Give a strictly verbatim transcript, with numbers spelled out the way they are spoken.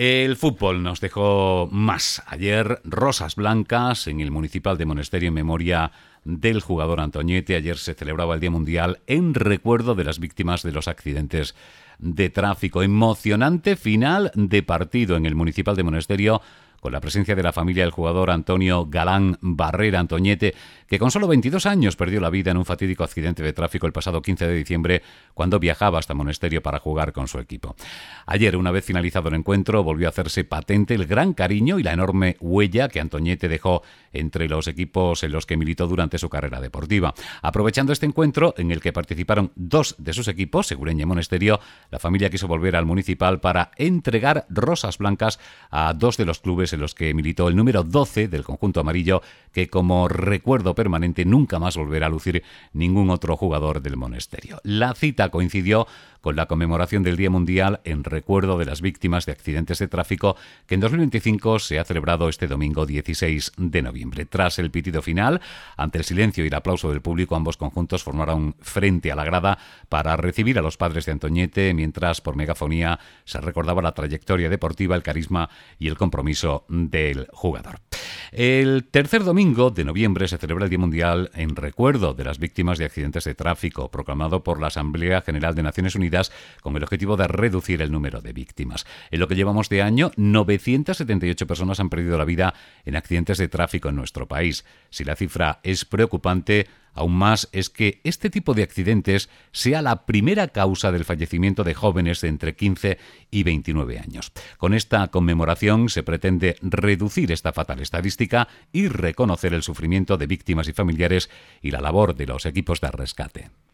El fútbol nos dejó más. Ayer, rosas blancas en el Municipal de Monesterio en memoria del jugador Antoñete. Ayer se celebraba el Día Mundial en recuerdo de las víctimas de los accidentes de tráfico. Emocionante final de partido en el Municipal de Monesterio, con la presencia de la familia del jugador Antonio Galán Barrera Antoñete, que con solo veintidós años perdió la vida en un fatídico accidente de tráfico el pasado quince de diciembre, cuando viajaba hasta Monesterio para jugar con su equipo. Ayer, una vez finalizado el encuentro, volvió a hacerse patente el gran cariño y la enorme huella que Antoñete dejó entre los equipos en los que militó durante su carrera deportiva. Aprovechando este encuentro, en el que participaron dos de sus equipos, Segureña y Monesterio, la familia quiso volver al Municipal para entregar rosas blancas a dos de los clubes en los que militó, el número doce del conjunto amarillo, que como recuerdo permanente nunca más volverá a lucir ningún otro jugador del Monesterio. La cita coincidió con la conmemoración del Día Mundial en recuerdo de las víctimas de accidentes de tráfico, que en dos mil veinticinco se ha celebrado este domingo dieciséis de noviembre. Tras el pitido final, ante el silencio y el aplauso del público, ambos conjuntos formaron frente a la grada para recibir a los padres de Antoñete, mientras por megafonía se recordaba la trayectoria deportiva, el carisma y el compromiso del jugador. El tercer domingo de noviembre se celebra el Día Mundial en recuerdo de las víctimas de accidentes de tráfico, proclamado por la Asamblea General de Naciones Unidas con el objetivo de reducir el número de víctimas. En lo que llevamos de año, novecientas setenta y ocho personas han perdido la vida en accidentes de tráfico en nuestro país. Si la cifra es preocupante, aún más es que este tipo de accidentes sea la primera causa del fallecimiento de jóvenes de entre quince y veintinueve años. Con esta conmemoración se pretende reducir esta fatal estadística y reconocer el sufrimiento de víctimas y familiares y la labor de los equipos de rescate.